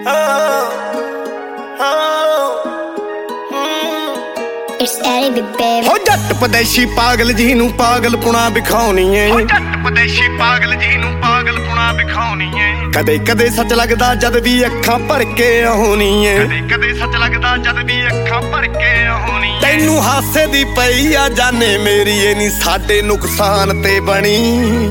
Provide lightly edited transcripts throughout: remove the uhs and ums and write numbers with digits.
It's Eddie baby ਹੋ ਜੱਟ ਪਦੇਸ਼ੀ ਪਾਗਲ ਜੀ ਨੂੰ ਪਾਗਲਪੁਣਾ ਵਿਖਾਉਣੀ ਏ ਹੋ ਜੱਟ ਪਦੇਸ਼ੀ ਪਾਗਲ ਜੀ ਨੂੰ ਪਾਗਲਪੁਣਾ ਵਿਖਾਉਣੀ ਏ ਕਦੇ ਕਦੇ ਸੱਚ ਲੱਗਦਾ ਜਦ ਵੀ ਅੱਖਾਂ ਭਰ ਕੇ ਆਉਣੀ ਏ ਕਦੇ ਕਦੇ ਸੱਚ ਲੱਗਦਾ ਜਦ ਵੀ ਅੱਖਾਂ ਭਰ ਕੇ ਆਉਣੀ ਏ ਤੈਨੂੰ ਹਾਸੇ ਦੀ ਪਈ ਆ ਜਾਨੇ ਮੇਰੀ ਏ ਨੀ ਸਾਡੇ ਨੁਕਸਾਨ ਤੇ ਬਣੀ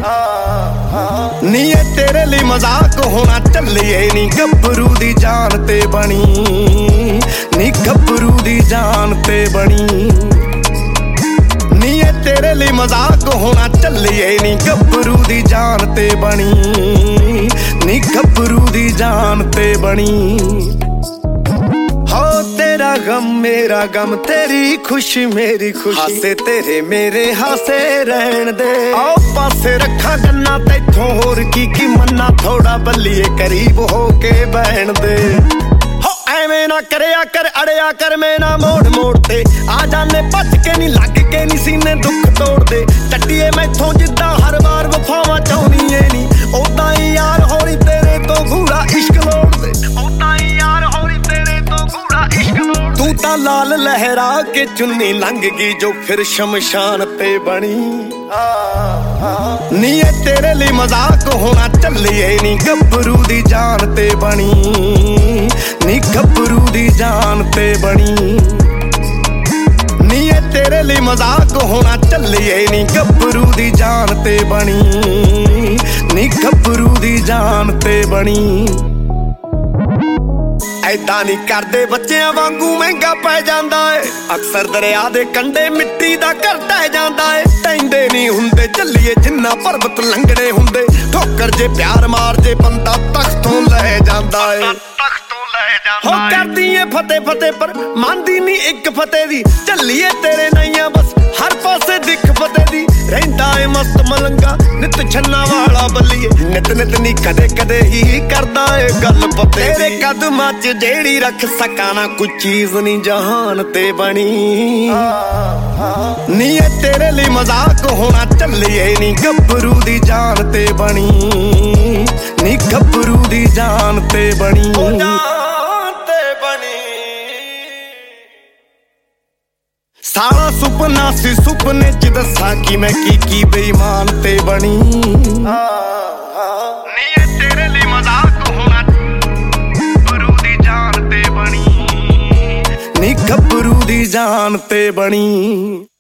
ਨੀ ਇਹ ਤੇਰੇ ਲਈ ਮਜ਼ਾਕ ਹੋਣਾ ਚੱਲੀਏ ਨੀ ਗੱਭਰੂ ਦੀ ਜਾਨ ਤੇ ਬਣੀ ਨੀ ਗੱਭਰੂ ਦੀ ਜਾਨ ਤੇ ਬਣੀ ਨੀ ਇਹ ਤੇਰੇ ਲਈ ਮਜ਼ਾਕ ਹੋਣਾ ਚੱਲੀਏ ਨੀ ਗੱਭਰੂ ਦੀ ਜਾਨ ਤੇ ਬਣੀ ਨੀ ਗੱਭਰੂ ਦੀ ਜਾਨ ਤੇ ਬਣੀ ਹੋ तेरा गम मेरा गम तेरी खुशी मेरी खुशी हासे तेरे मेरे हासे रहन दे आओ पासे रखा गन्ना तैथों होर की मन्ना थोड़ा बल्लिए करीब हो के बहन दे हो एवें ना करया कर अड़िया कर मैं ना मोड़ मोड़ ते आ जाने भज के नी लग के नी सीने दुख तोड़ दे चट्टिए मैथों जिद्दां हर बार वफावां चाहुंदी ए नी ओदां ही यार होरी तेरे तो घूड़ा इश्क लोड़ दे ओदां ही यार होरी तेरे तो घूड़ा इश्क तू तां लाल लहरा के चुन्नी लंघ गई जो फिर शमशान ते बनी नी ये तेरे लिए मजाक होना ਚੱਲੀਏ नी ਗੱਭਰੂ ਦੀ जान ते बनी नी ਗੱਭਰੂ ਦੀ जान ते बनी नी ये तेरे लिए मजाक होना ਚੱਲੀਏ नी ਗੱਭਰੂ ਦੀ जान ते बनी नी ਗੱਭਰੂ ਦੀ जान ते बनी ऐदा नी करदे बच्चियां वांगू महंगा पै जांदा ए अक्सर दरिया दे कंढे मिट्टी दा घर ढह जांदा ए टैंदे नी हुंदे झल्लिए जिन्ना पर्वत लंघणे हुंदे ठोकर जे प्यार मार जे बंदा तख्तों लै जांदा ए हो करदी ए फतेह फतेह पर मानदी नी इक फतेह दी झल्लिए तेरे नैया बस हर पासे दिख फतेह दी रहिंदा ए मस्त मलंगा नित छन्ना वाला बल्लिए नित नित नी कदे कदे ही करदा ए गल पते तेरे कदमां च जेड़ी रख सका ना कोई चीज नी जहान ते बनी नी ये तेरे लिए मजाक होना ਚੱਲੀਏ नी ਗੱਭਰੂ ਦੀ जान ते बनी नी ਗੱਭਰੂ ਦੀ जान ते बनी सारा सुपना सी सुपने च दसा कि मैं की बेईमान ते बनी नी ये तेरे लिए मजाक होना ਗੱਭਰੂ ਦੀ जान ते बनी नी ਗੱਭਰੂ ਦੀ जान ते बनी।